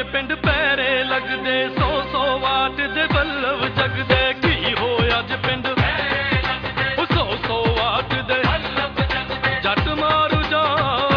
पिंड पैरे लगदे 100 वाट दे बल्लभ जगदे की हो अज पिंड 100 वाट दे जट मारू जा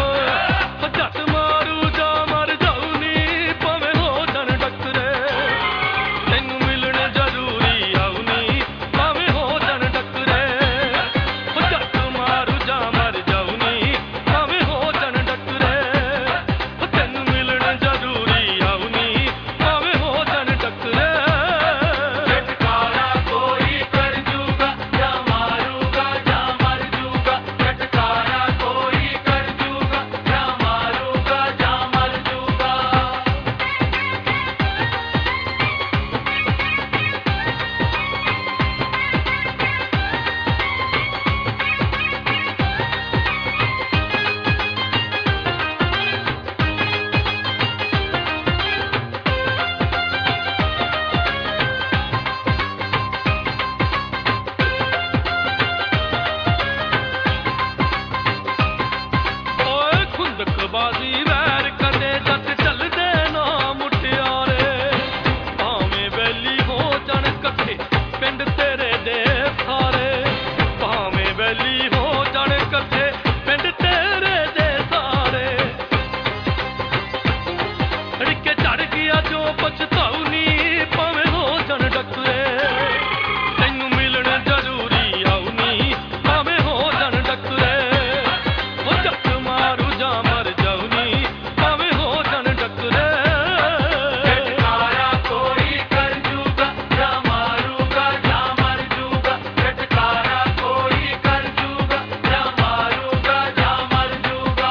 मर जाऊ नी भावें हो जन डकरे तैनू मिलण जरूरी आऊ नी भावें हो जन डकरे जट मारू जा मर जाऊ नी भावें हो जन डकरे तैनू मिलण जरूरी आऊ नी भावें हो जन डकरे झटकारा कोई कर जूगा या मारूगा या मर जूगा झटकारा कोई कर जूगा या मारूगा या मर जूगा ओए खुंदकबाजी वैर कदे जट चलदे ना मुटियारे भावें वैली हो जन कट्ठे पिंड तेरे दे सारे भावें वैली हो जन कट्ठे पिंड तेरे दे सारे अड़के चढ़ गया जो पछताऊ नी भावें हो जन डकरे तैनू मिलण जरूरी आऊ नी भावें हो जन डकरे जट मारू जा मर जाऊ नी भावें हो जन डकरे झटकारा कोई कर जूगा या मारूगा या मर जूगा झटकारा कोई कर जूगा या मारूगा या मर जूगा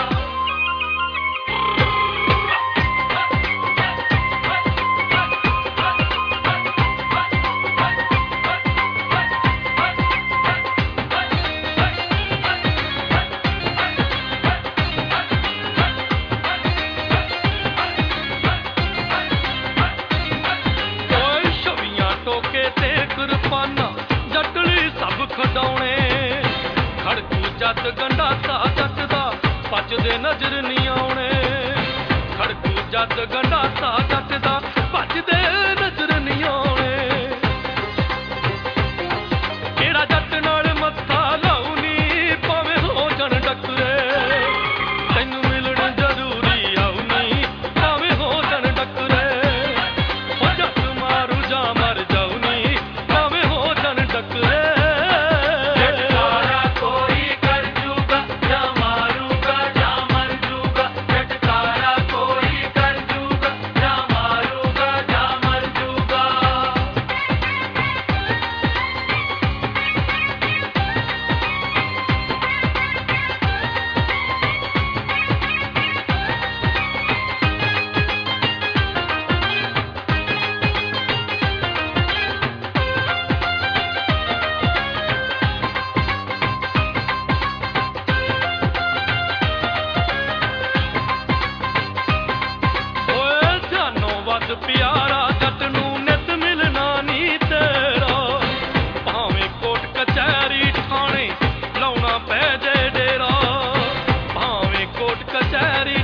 ओए छवियां टोके ते कुरबाना जटली सब खडाउणे खड़कू जद गंडासा जट दा भजदे नजर नहीं आउणे खड़कू जद गंडासा जट दा भजदे नजर नहीं आउणे केड़ा जट नाल मत्था लाऊ नी भावें हो जन डकरे तैनू मिलण जरूरी आऊ नी भावें हो जन डकरे जट मारू जा मर जाऊ नी भावें हो जन डकरे झटकारा कोई कर जूगा या मारूगा या मर जूगा झटकारा कोई कर जूगा या मारूगा या मर जूगा ओए जानो वध प्यारा जट नूं नित मिलना नी तेरा भावें कोट कचहरी ठाणे लाउणा पै जे डेरा भावें कोट कचहरी